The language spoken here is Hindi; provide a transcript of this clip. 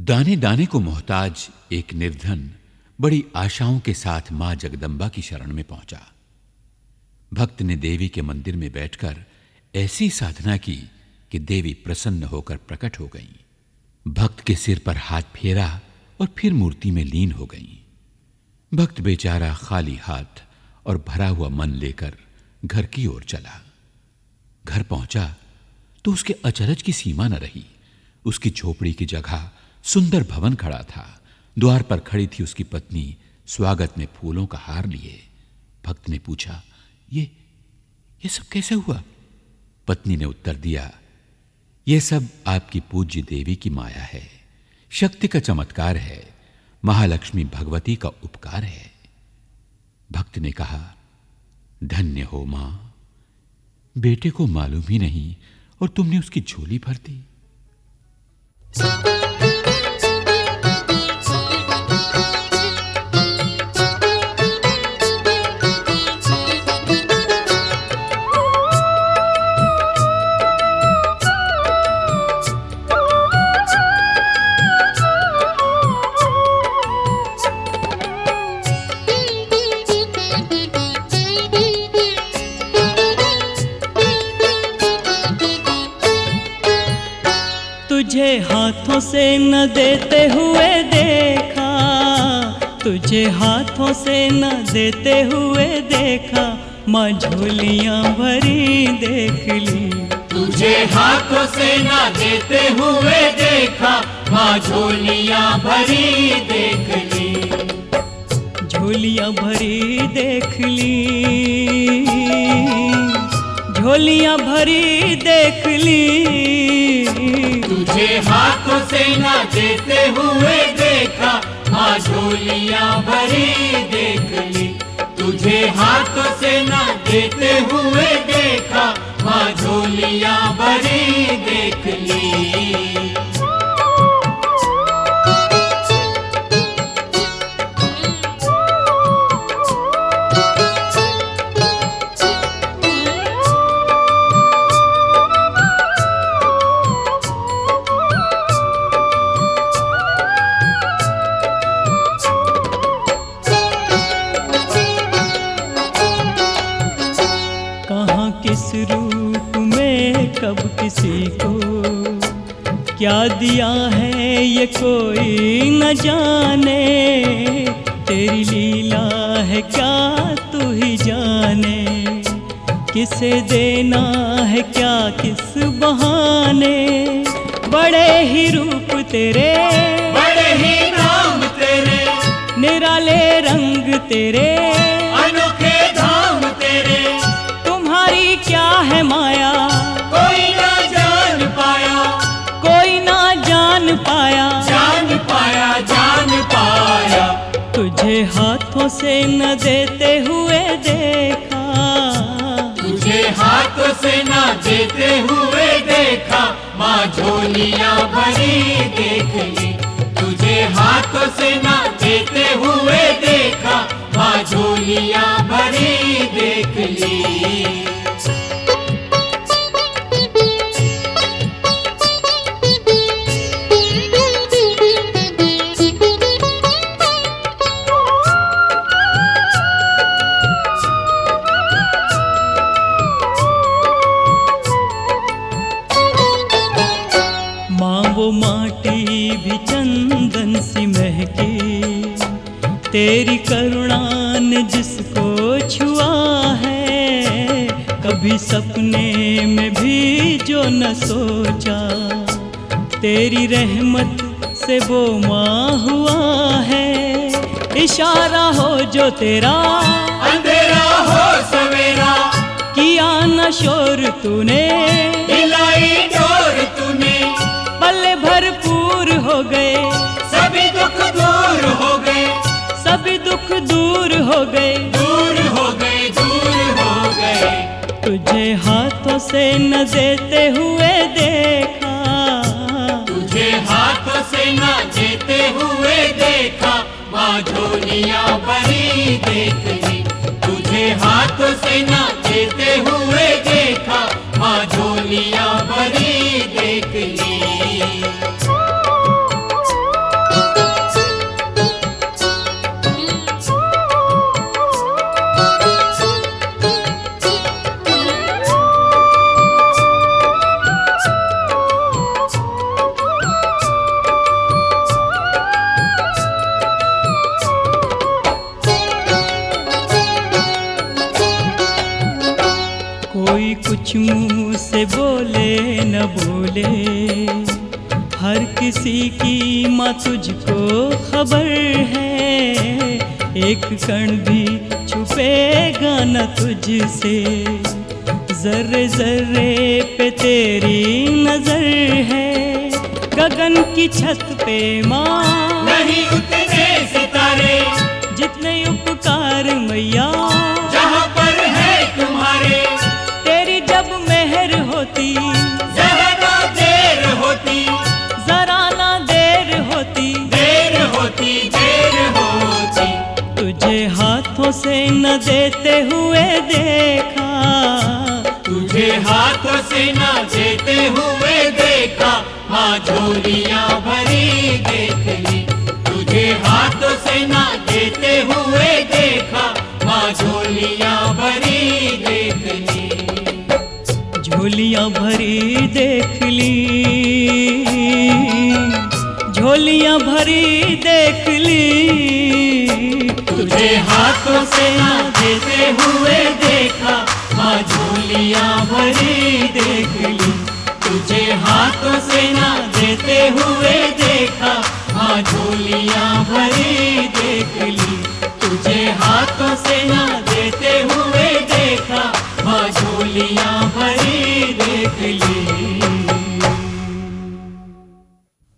दाने दाने को मोहताज एक निर्धन बड़ी आशाओं के साथ मां जगदंबा की शरण में पहुंचा। भक्त ने देवी के मंदिर में बैठकर ऐसी साधना की कि देवी प्रसन्न होकर प्रकट हो गईं। भक्त के सिर पर हाथ फेरा और फिर मूर्ति में लीन हो गईं। भक्त बेचारा खाली हाथ और भरा हुआ मन लेकर घर की ओर चला। घर पहुंचा तो उसके अचरज की सीमा न रही। उसकी झोपड़ी की जगह सुंदर भवन खड़ा था। द्वार पर खड़ी थी उसकी पत्नी स्वागत में फूलों का हार लिए। भक्त ने पूछा, ये सब कैसे हुआ? पत्नी ने उत्तर दिया, यह सब आपकी पूज्य देवी की माया है, शक्ति का चमत्कार है, महालक्ष्मी भगवती का उपकार है। भक्त ने कहा, धन्य हो मां, बेटे को मालूम ही नहीं और तुमने उसकी झोली भर दी। तुझे हाथों से न देते हुए देखा, तुझे हाथों से न देते हुए देखा, माँ झोलियाँ भरी देख ली। तुझे हाथों से न देते हुए देखा, माँ झोलियाँ भरी देख ली। झोलियाँ भरी देख ली, झोलियाँ भरी देख ली। तुझे हाथों से न देते हुए देखा, माँ झोलियाँ भरी देख ली। तुझे हाथों से न देते हुए देखा, माँ झोलियाँ भरी देख ली। किस रूप में कब किसी को क्या दिया है ये कोई न जाने। तेरी लीला है क्या तू ही जाने, किसे देना है क्या किस बहाने। बड़े ही रूप तेरे, बड़े ही नाम तेरे, निराले रंग तेरे, अनोखे धाम तेरे। तुम्हारी क्या है माया, कोई ना जान पाया, कोई ना जान पाया, जान पाया, जान पाया। तुझे हाथों से न देते हुए देखा, तुझे हाथों से न देते हुए देखा, माँ झोलियाँ भरी देख ली। तुझे हाथों से न देते हुए देखा, माँ झोलियाँ भरी देख ली। वो माटी भी चंदन सी महकी, तेरी करुणा ने जिसको छुआ है। कभी सपने में भी जो न सोचा, तेरी रहमत से वो माँ हुआ है। इशारा हो जो तेरा, अंधेरा हो सवेरा, किया न शोर तूने, हिलाई डोर तूने। पल भरपूर हो गए, सभी दुख दूर हो गए, सभी दुख दूर हो गए, दूर हो गए, दूर हो गए। तुझे हाथों से न देते हुए देखा, तुझे हाथों से न देते हुए देखा, माँ झोलियाँ भरी देख ली। तुझे हाथों से न देते हुए देखा, माँ झोलियाँ भरी देख ली। हर किसी की माँ तुझको खबर है, एक कण भी छुपेगा न तुझसे। जर्रे जर्रे पे तेरी नजर है, गगन की छत पे माँ नहीं उतने सितारे, जितने उपकार मैया जहाँ पर है तुम्हारे। तेरी जब मेहर होती, जरा ना देर होती, जरा ना देर होती, देर होती, देर होती। तुझे हाथों से न देते हुए देखा, तुझे हाथों से ना देते हुए देखा, माँ झोलियाँ भरी देख ली। तुझे हाथों से ना देते हुए देखा, माँ झोलियाँ भरी देख ली। झोलियाँ भरी देख ली, झोलियाँ भरी देख ली। तुझे हाथों से ना देते हुए देखा, माँ झोलियाँ भरी देख ली। तुझे हाथों से ना देते हुए देखा, माँ झोलियाँ भरी